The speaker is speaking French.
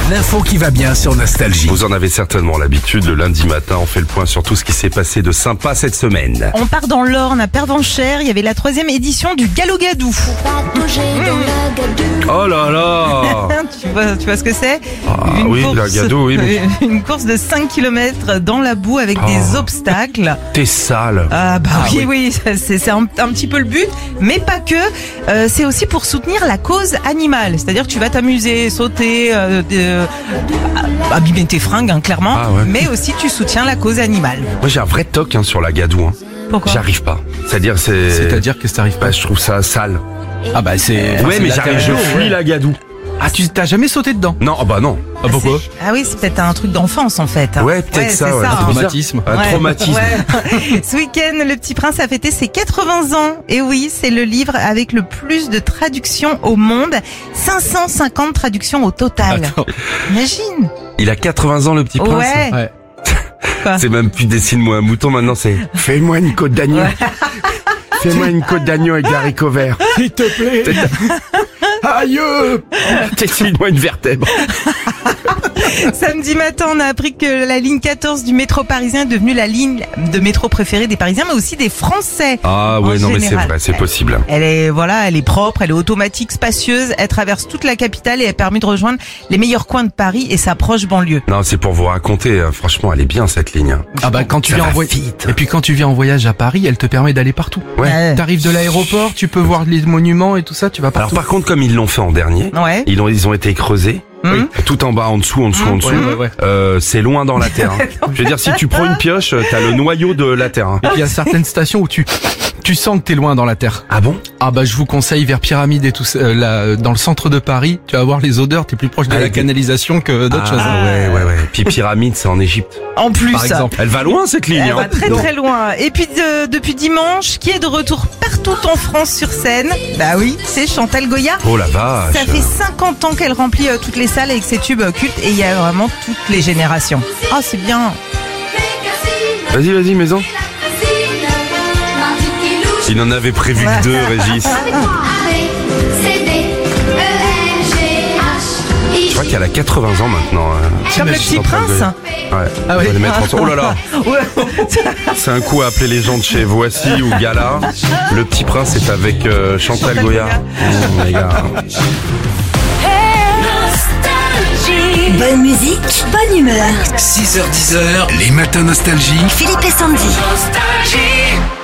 L'info qui va bien sur Nostalgie. Vous en avez certainement l'habitude, le lundi matin, on fait le point sur tout ce qui s'est passé de sympa cette semaine. On part dans l'Orne, à Pervenchère, il y avait la 3e édition du Gallo-Gadou. Oh là là. Tu vois ce que c'est? Oui, la Gadou, oui. Mais... Une course de 5 km dans la boue avec des obstacles. T'es sale. Oui, c'est un petit peu le but, mais pas que. C'est aussi pour soutenir la cause animale. C'est-à-dire que tu vas t'amuser, sauter, abîmer tes fringues, clairement, mais aussi tu soutiens la cause animale. Moi j'ai un vrai toc sur la Gadou. Pourquoi? J'arrive pas. C'est-à-dire qu'est-ce que t'arrives pas? Je trouve ça sale. Ah bah c'est... Ouais, mais je fuis la Gadou. Ah, tu t'as jamais sauté dedans? Non, non. Ah, pourquoi? Ah oui, c'est peut-être un truc d'enfance en fait. Ouais, peut-être ça. Un traumatisme. Un traumatisme. Ouais. Ce week-end, le Petit Prince a fêté ses 80 ans. Et oui, c'est le livre avec le plus de traductions au monde. 550 traductions au total. Attends. Imagine. Il a 80 ans, le Petit Prince. Ouais. C'est même plus dessine-moi un mouton, maintenant c'est fais-moi une côte d'agneau. Fais-moi une côte d'agneau avec des haricots verts. S'il te plaît. Aïe! Dessine-moi une vertèbre. Samedi matin, on a appris que la ligne 14 du métro parisien est devenue la ligne de métro préférée des Parisiens, mais aussi des Français. Ah ouais, non mais c'est vrai, c'est possible. Elle est propre, elle est automatique, spacieuse, elle traverse toute la capitale et elle permet de rejoindre les meilleurs coins de Paris et sa proche banlieue. Non, c'est pour vous raconter, franchement, elle est bien cette ligne. Ah bah quand tu viens en voyage, et puis quand tu viens en voyage à Paris, elle te permet d'aller partout. Ouais. T'arrives de l'aéroport, tu peux voir les monuments et tout ça, tu vas partout. Alors par contre, comme ils l'ont fait en dernier, ils ont été creusés. Oui. Tout en bas, en dessous. Ouais. C'est loin dans la terre. Je veux dire, si tu prends une pioche, t'as le noyau de la terre. Et puis il y a certaines stations où tu sens que t'es loin dans la terre. Ah bon? Ah bah je vous conseille vers Pyramide et tout ça, dans le centre de Paris, tu vas voir les odeurs, t'es plus proche de la canalisation que d'autres choses. Ouais. Puis Pyramide, c'est en Égypte. En plus, par exemple. Elle va loin cette ligne. Elle va très loin. Et puis depuis dimanche, qui est de retour partout en France sur scène? Bah oui, c'est Chantal Goya. Oh la vache. Ça fait 50 ans qu'elle remplit toutes les salles avec ses tubes cultes et il y a vraiment toutes les générations. Ah, c'est bien. Vas-y, maison. Il en avait prévu que 2, Régis. Je crois qu'elle a 80 ans maintenant. Comme le Petit Prince. Ouais. Ah oui. On va les mettre ensemble. Oh là là. C'est un coup à appeler les gens de chez Voici ou Gala. Le Petit Prince est avec Chantal Goya. Les gars. Bonne musique, bonne humeur. 6h-10h, les matins Nostalgie. Philippe et Sandy. Nostalgie.